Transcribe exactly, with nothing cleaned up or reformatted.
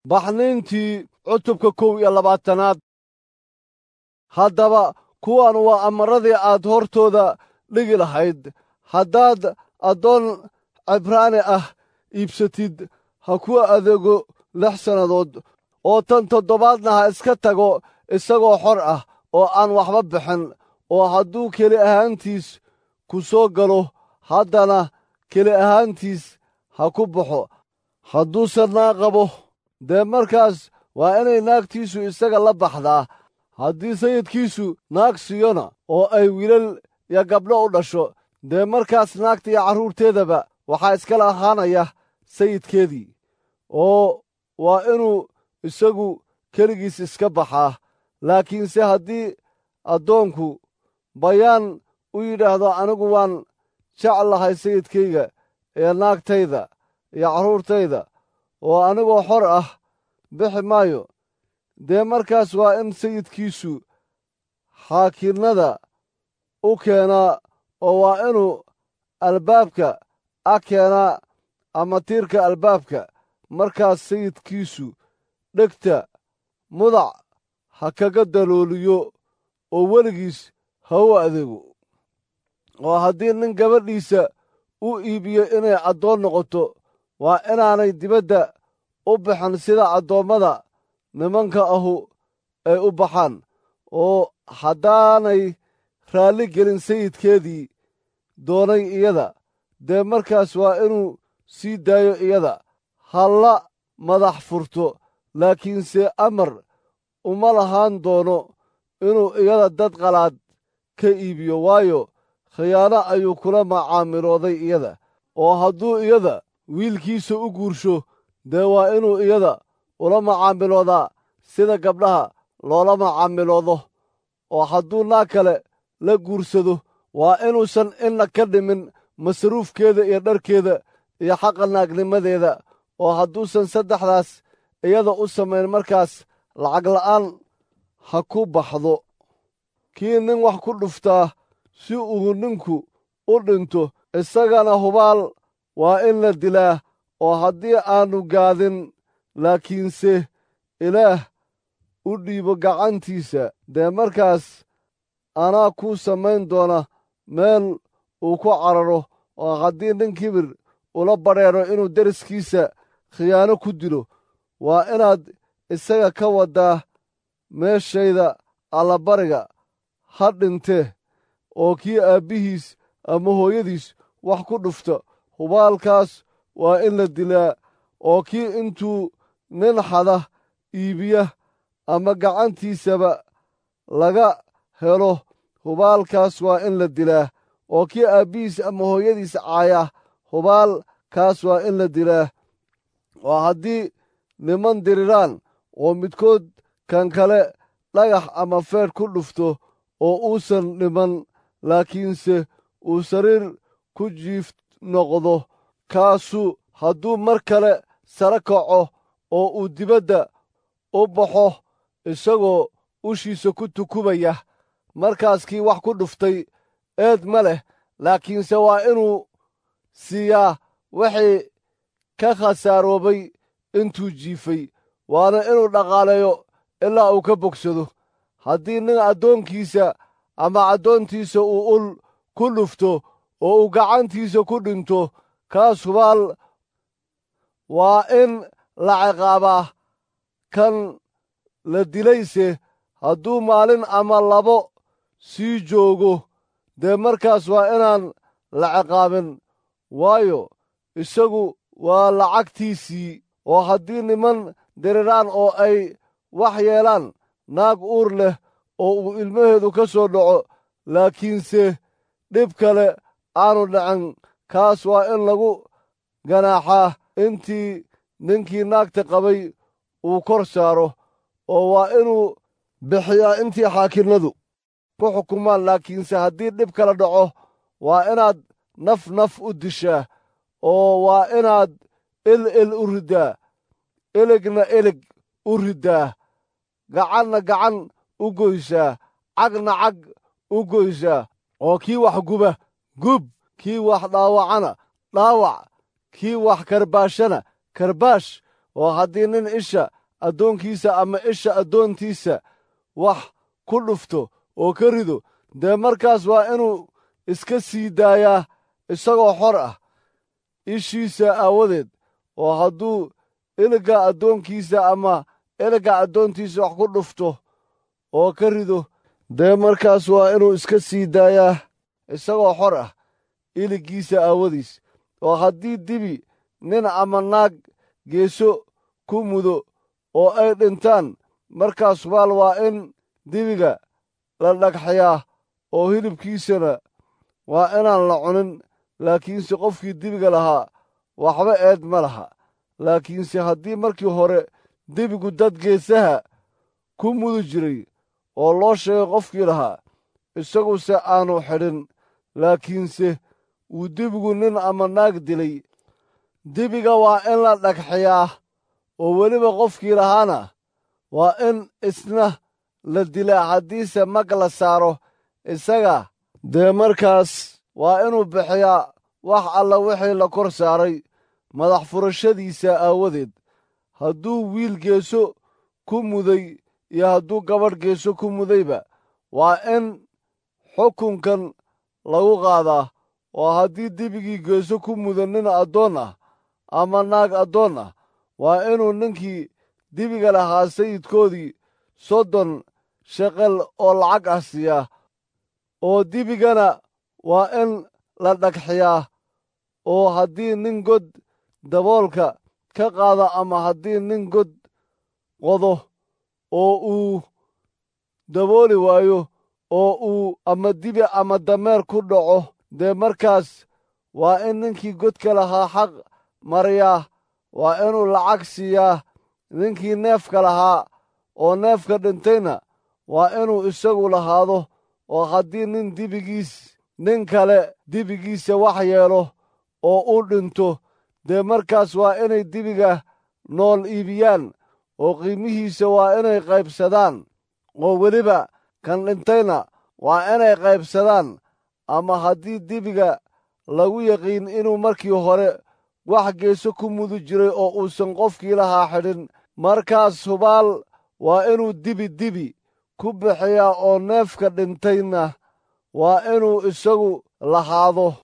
baxniintii cutubka kow iyo labaatanaad. haddaba kuwan waa amaradii aad hortooda dhigi lahayd haddaad addoon cibraani ah iibsatid ha ku adeego lix sannadood oo tan toddobaadna ha iska tago isagoo xor ah oo aan waxba bixin. oo hadduu keli ahaantiis ku soo galo haddana keli ahaantiis ha ku baxo. hadduusan naag qabo dee markaas waa inay naagtiisu isaga la baxdaa. haddii sayidkiisu naag siiyona oo ay wiilal iyo gabdho u dhasho dee markaas naagta iyo carruurteedaba waxaa iskala ahaanaya sayidkeedii, oo waa inuu isagu keligiis iska baxaa. laakiinse haddii addoonku bayaan u yidhaahdo anigu waan jeclahay sayidkayga iyo naagtayda iyo carruurtayda oo anigoo xor ah bixi maayo, dee markaas waa in sayidkiisu xaakinnada u keenaa oo waa inuu albaabka a keenaa ama tiirka albaabka. markaas sayidkiisu dhegta mudac ha kaga dalooliyo oo weligiis ha u adeego. oo haddii nin gabadhiisa u iibiyo inay addoon noqoto waa inaanay dibadda u bixin sida addoommada nimanka ahu ay u baxaan. oo haddaanay raalli gelin sayidkeedii doonay iyada dee markaas waa inuu sii daayo iyada ha la madax furto. laakiinse amar uma lahaan doono inuu iyada dad qalaad ka iibiyo, waayo khiyaano ayuu kula macaamilooday iyada. oo hadduu iyada wiilkiisa u guursho dee waa inuu iyada ula macaamiloodaa sida gabdhaha loola macaamiloodo. oo hadduu naag kale la guursado waa inuusan inna ka dhimin masruufkeeda iyo dharkeeda iyo xaqa naagnimadeeda. oo hadduusan saddexdaas iyada u samayn markaas lacag la'aan ha ku baxdo. kii nin wax ku dhuftaa si uu ninku u dhinto isagana hubaal waa in la dilaa. oo haddii aannu gaadin laakiinse ilaah u dhiibo gacantiisa dee markaas anaa kuu samayn doona meel uu ku cararo. oo haddii nin kibir ula badheero inuu deriskiisa khiyaano ku dilo waa inaad isaga ka waddaa meeshayda allabariga ha dhintee. oo kii aabbihiis ama hooyadiis wax ku dhufta hubaalkaas waa in la dilaa. oo kii intuu nin xada iibiya ama gacantiisaba laga helo hubaalkaas waa in la dilaa. oo kii aabbihiis ama hooyadiis caaya hubaalkaas waa in la dilaa. oo haddii niman diriraan oo midkood kan kale dhagax ama feedh ku dhufto oo uusan dhiman laakiinse uu sariir ku jiif noqdo, kaasu hadduu mar kale sare kaco oo uu dibadda u baxo isagoo ushiisa ku tukubaya, markaas kii wax ku dhuftay eed ma leh, laakiinse waa inuu siiyaa wixii ka khasaaroobay intuu jiifay, waana inuu dhaqaaleeyo ilaa uu ka bogsado. haddii nin addoonkiisa ama addoontiisa uu ul ku dhufto oo uu gacantiisa ku dhinto, kaas hubaal waa in la ciqaabaa. kan la dilayse hadduu maalin ama labo sii joogo dee markaas waa inaan la ciqaabin, waayo isagu waa lacagtiisii. oo haddii niman diriraan oo ay wax yeelaan naag uur leh oo uu ilmaheedu ka soo dhaco laakiinse dhib kale aanu dhicin, kaas waa in lagu ganaaxaa intii ninkii naagta qabay uu kor saaro. oo waa inuu bixiyaa intii xaakinnadu ku xukumaan. laakiinse haddii dhib kala dhaco waa inaad naf naf u dishaa. oo waa inaad il il u riddaa, iligna ilig u riddaa, gacanna gacan u goysaa, cagna cag u goysaa. oo kii wax guba gub, kii wax dhaawacana dhaawac, kii wax karbaashana karbaash. oo haddii nin isha addoonkiisa ama isha addoontiisa wax ku dhufto oo ka rido dee markaas waa inuu iska sii daayaa isagoo xor ah ishiisa aawadeed. oo hadduu iliga addoonkiisa ama iliga addoontiisa wax ku dhufto oo ka rido dee markaas waa inuu iska sii daayaa isagoo xor ah iliggiisa aawadiis. oo haddii dibi nin ama naag geeso ku mudo oo ay dhintaan markaas hubaal waa in dibiga la dhagxayaa oo hilibkiisana waa inaan la cunin. laakiinse qofkii dibiga lahaa waxba eed ma laha. laakiinse haddii markii hore dibigu dad geesaha ku mudi jiray oo loo sheegay qofkii lahaa isaguse aanu xidhin, laakiinse uu dibigu nin ama naag dilay, dibiga waa in la dhagxiyaa oo weliba qofkii lahaana waa in isna la dilaa. haddiise mag la saaro isaga dee markaas waa inuu bixiyaa wax alla wixii la kor saaray madax furashadiisa aawadeed, hadduu wiil geeso ku muday iyo hadduu gabadh geeso ku mudayba waa in xukunkan lagu qaadaa. oo haddii dibigii geeso ku mudo nin addoon ah ama naag addoon ah waa inuu ninkii dibiga lahaa sayidkoodii soddon sheqel oo lacag ah siiyaa. oo dibigana waa in la dhagxiyaa. oo haddii nin god daboolka ka qaado ama haddii nin god qodo oo uu dabooli waayo oo uu ama dibi ama dameer ku dhaco dee markaas waa in ninkii godka lahaa xaq mariyaa. waa inuu lacag siiyaa ninkii neefka lahaa oo neefka dhintayna waa inuu isagu lahaado. oo haddii nin dibigiis nin kale dibigiisa wax yeelo oo uu dhinto dee markaas waa inay dibiga nool iibiyaan oo qiimihiisa waa inay qaybsadaan. oo weliba kan dhintayna waa inay qaybsadaan. ama haddii dibiga lagu yaqiin inuu markii hore wax geeso ku mudi jiray oo uusan qofkii lahaa xidhin markaas hubaal waa inuu dibi dibi ku bixiyaa oo neefka dhintayna waa inuu isagu lahaado.